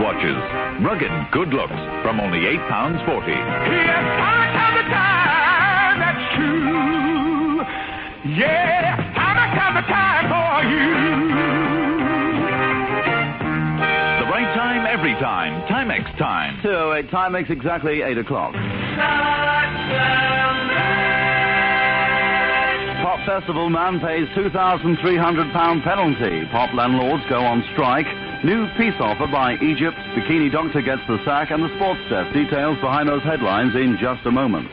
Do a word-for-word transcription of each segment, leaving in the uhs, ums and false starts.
watches. Rugged good looks from only eight pounds forty. Yes, time after time, that's true. Yeah, time after time for you. The right time, every time. Timex time. two oh eight, Timex, exactly eight o'clock. Pop Festival man pays two thousand three hundred pounds penalty. Pop landlords go on strike. New peace offer by Egypt. Bikini doctor gets the sack, and the sports desk. Details behind those headlines in just a moment.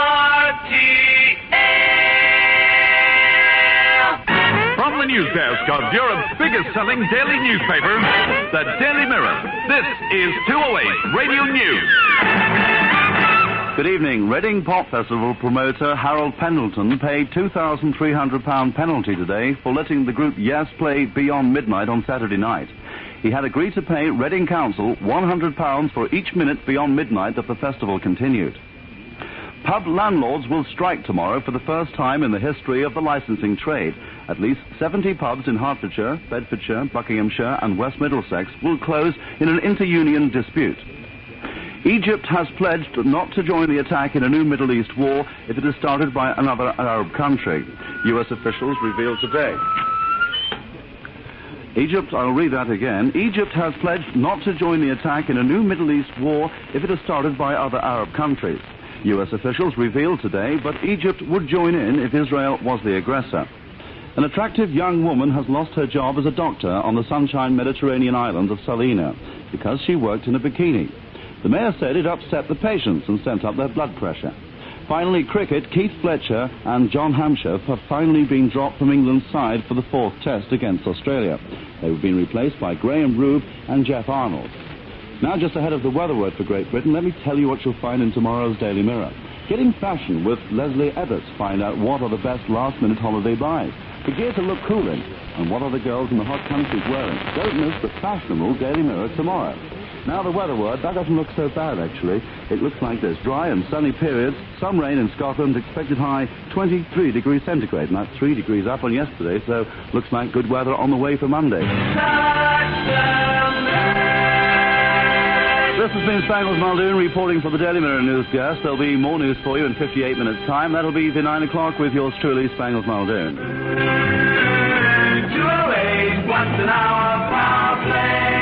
From the news desk of Europe's biggest selling daily newspaper, the Daily Mirror, this is two oh eight Radio News. Good evening. Reading Pop Festival promoter Harold Pendleton paid two thousand three hundred pounds penalty today for letting the group Yes play Beyond Midnight on Saturday night. He had agreed to pay Reading Council one hundred pounds for each minute beyond midnight that the festival continued. Pub landlords will strike tomorrow for the first time in the history of the licensing trade. At least seventy pubs in Hertfordshire, Bedfordshire, Buckinghamshire and West Middlesex will close in an inter-union dispute. Egypt has pledged not to join the attack in a new Middle East war if it is started by another Arab country. U S officials revealed today. Egypt, I'll read that again. Egypt has pledged not to join the attack in a new Middle East war if it is started by other Arab countries. U S officials revealed today, but Egypt would join in if Israel was the aggressor. An attractive young woman has lost her job as a doctor on the Sunshine Mediterranean island of Salina because she worked in a bikini. The mayor said it upset the patients and sent up their blood pressure. Finally, cricket, Keith Fletcher and John Hampshire have finally been dropped from England's side for the fourth test against Australia. They've been replaced by Graham Rube and Jeff Arnold. Now, just ahead of the weather word for Great Britain, let me tell you what you'll find in tomorrow's Daily Mirror. Getting fashion with Leslie Ebbets. Find out what are the best last-minute holiday buys. The gear to look cool in, and what are the girls in the hot countries wearing. Don't miss the fashionable Daily Mirror tomorrow. Now the weather word, that doesn't look so bad actually. It looks like this: dry and sunny periods, some rain in Scotland, expected high twenty-three degrees centigrade, and that's three degrees up on yesterday, so looks like good weather on the way for Monday. This has been Spangles Muldoon reporting for the Daily Mirror News Guest. There'll be more news for you in fifty-eight minutes' time. That'll be the nine o'clock with yours truly, Spangles Muldoon. two oh eight, once an hour, power play.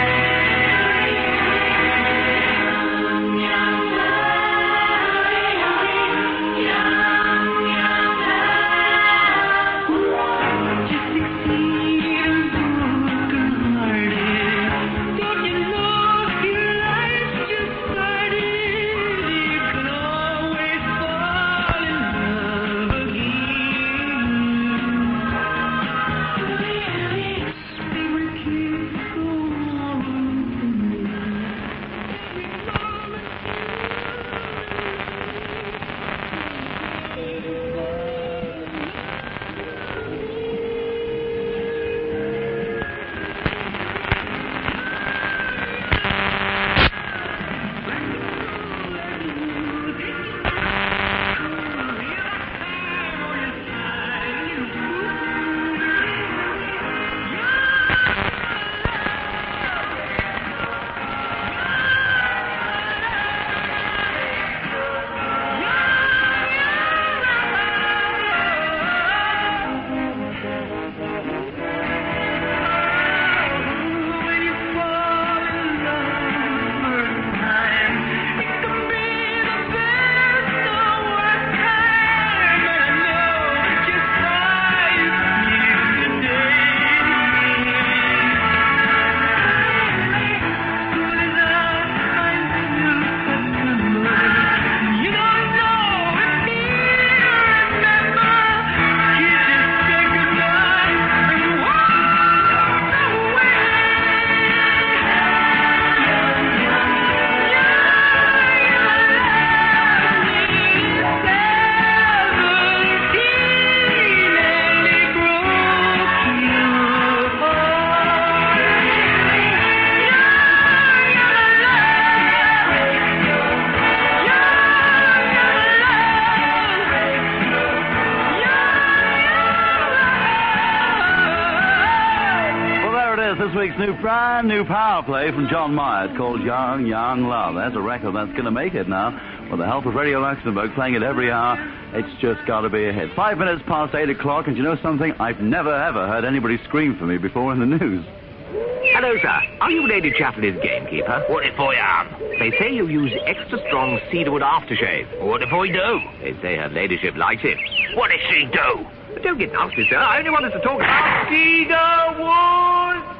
this week's new brand new power play from John Mayer. It's called Young, Young Love. There's a record that's going to make it now. With the help of Radio Luxembourg playing it every hour, it's just got to be a hit. Five minutes past eight o'clock, and you know something? I've never, ever heard anybody scream for me before in the news. Hello, sir. Are you Lady Chaplin's gamekeeper? What if I am? They say you use extra strong cedarwood aftershave. What if I do? They say her ladyship likes it. What if she do? But don't get nasty, sir. I only wanted to talk about cedarwood.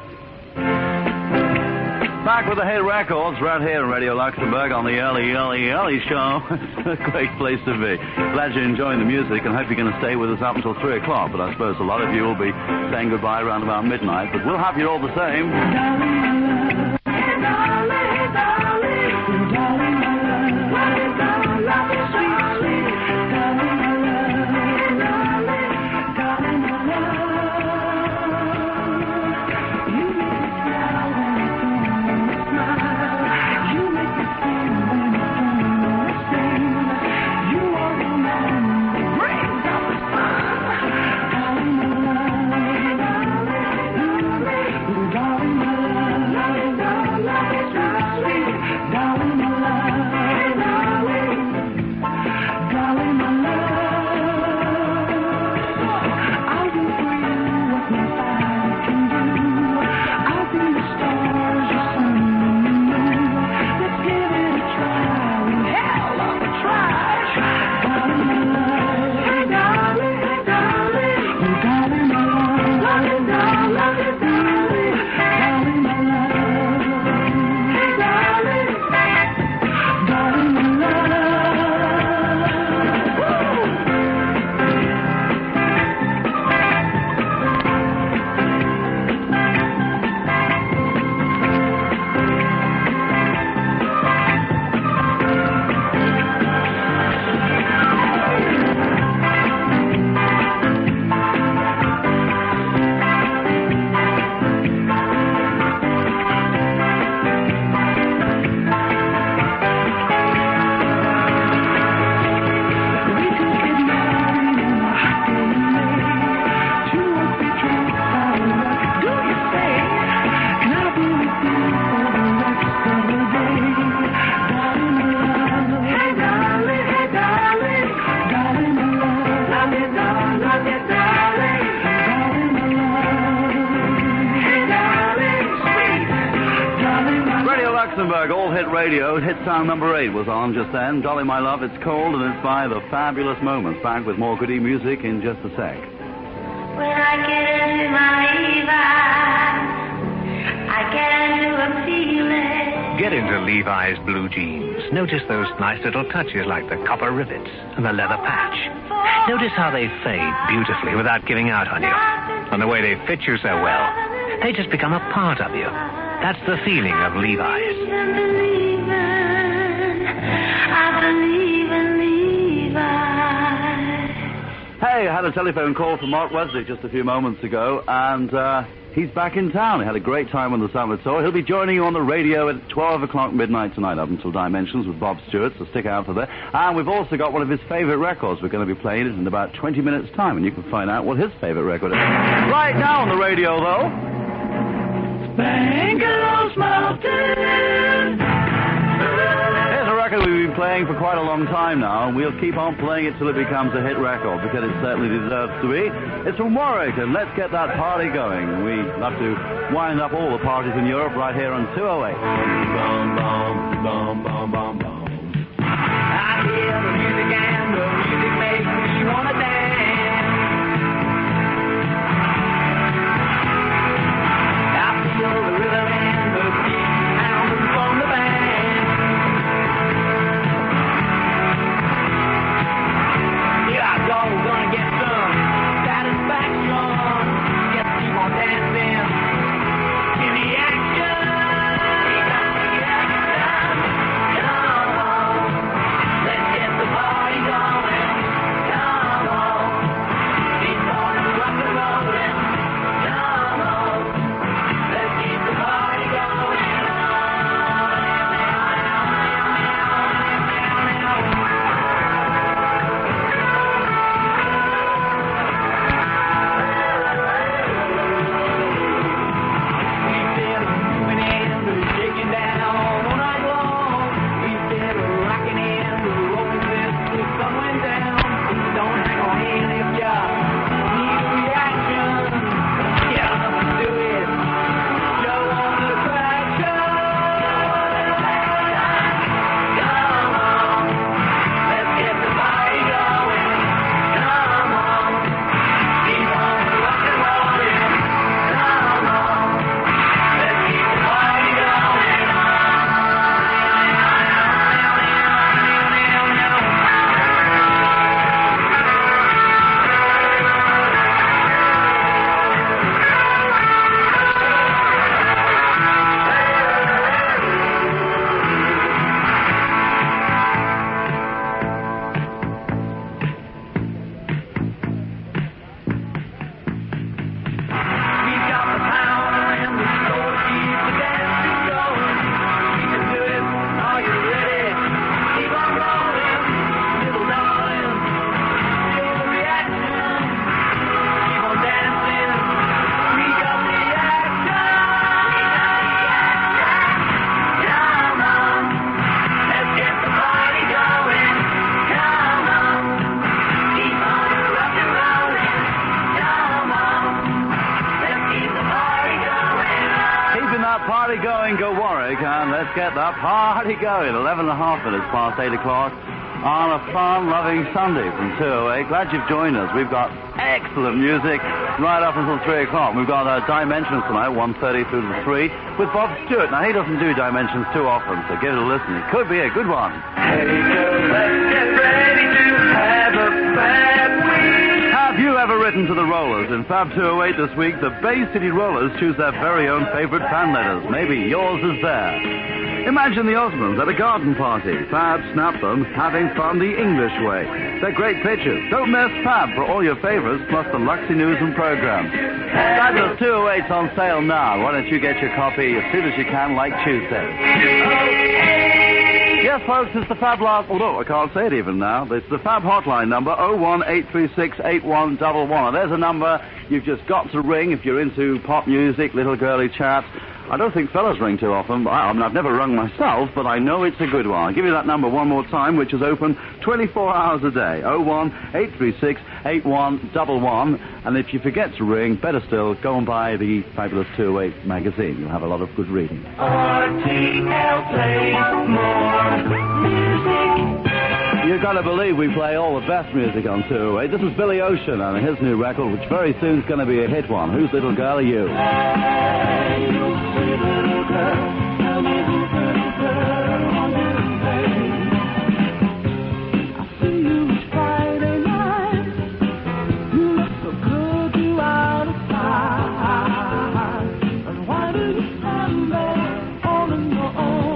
Back with the hit records right here in Radio Luxembourg on the Early, Early, Early Show. It's a great place to be. Glad you're enjoying the music and hope you're going to stay with us up until three o'clock. But I suppose a lot of you will be saying goodbye around about midnight. But we'll have you all the same. Radio, hit sound number eight was on just then. Dolly, My Love, It's Cold, and it's by the Fabulous Moments. Back with more goody music in just a sec. When I get into my Levi's, I get into a feeling. Get into Levi's blue jeans. Notice those nice little touches like the copper rivets and the leather patch. Notice how they fade beautifully without giving out on you. And the way they fit you so well. They just become a part of you. That's the feeling of Levi's. Hey, I had a telephone call from Mark Wesley just a few moments ago, and uh, he's back in town. He had a great time on the Summit Tour. He'll be joining you on the radio at twelve o'clock midnight tonight up until Dimensions with Bob Stewart, so stick out for that. And we've also got one of his favorite records. We're going to be playing it in about twenty minutes' time, and you can find out what his favorite record is. Right now on the radio, though. Spangled Mountain. Here's a record we've been playing for quite a long time now, and we'll keep on playing it till it becomes a hit record, because it certainly deserves to be. It's from Warwick, and let's get that party going. We love to wind up all the parties in Europe right here on two oh eight. Bum, bum, bum, bum, bum, bum. I hear the music and the music makes me want to dance. The rhythm and the beat sounds from the band. Yeah, y'all gonna get some satisfaction. Yes, keep on dancing. Give me action. Give me action. party going, go Warwick, and let's get that party going. Eleven and a half minutes past eight o'clock on a fun-loving Sunday from two oh eight. Glad you've joined us. We've got excellent music right up until three o'clock. We've got uh, Dimensions tonight, one thirty through to three, with Bob Stewart. Now, he doesn't do Dimensions too often, so give it a listen. It could be a good one. Hey, Joe, let's get ready to have a fab week. Have you ever written to the Rollers? In Fab two oh eight this week, the Bay City Rollers choose their very own favorite fan letters. Maybe yours is there. Imagine the Osmonds at a garden party. Fab snapped them, having fun the English way. They're great pictures. Don't miss Fab for all your favorites, plus the Luxy News and programs. Fabulous two oh eight's on sale now. Why don't you get your copy as soon as you can, like Tuesday? Yes, folks, it's the Fab last... Although I can't say it even now. It's the Fab hotline number, oh one eight three six eight one one one. There's a number you've just got to ring if you're into pop music, little girly chat. I don't think fellas ring too often. I, I mean, I've never rung myself, but I know it's a good one. I'll give you that number one more time, which is open twenty-four hours a day. oh one eight three six eight one one one. And if you forget to ring, better still, go and buy the fabulous two oh eight magazine. You'll have a lot of good reading. R T L plays more music. You've got to believe we play all the best music on two oh eight. This is Billy Ocean and his new record, which very soon is going to be a hit one. Whose Little Girl Are You? Hey, you sweet little girl, tell me whose little girl are you, babe? I see you each Friday night. You look so good, you out of sight. And why do you stand there all on your own?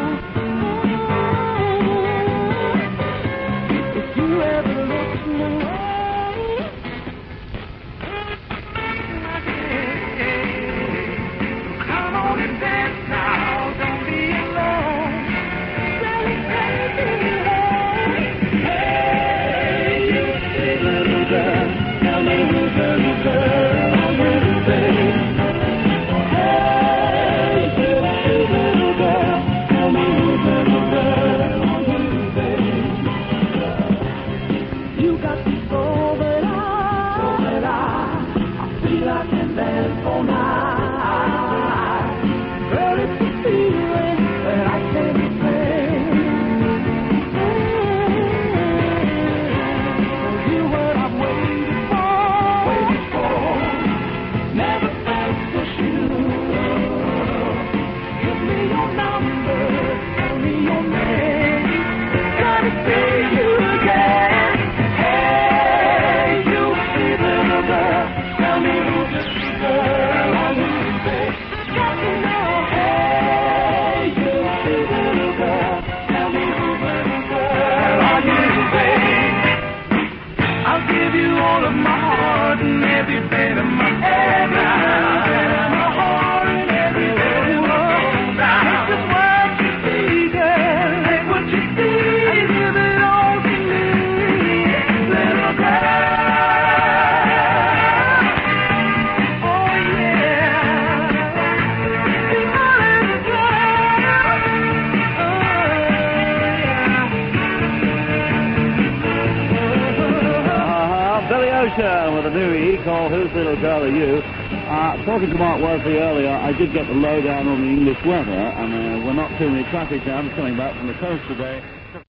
With a new E called Whose Little Girl Are You? Uh, talking to Mark Wesley earlier, I did get the lowdown on the English weather, and uh, we're not too many traffic jams coming back from the coast today.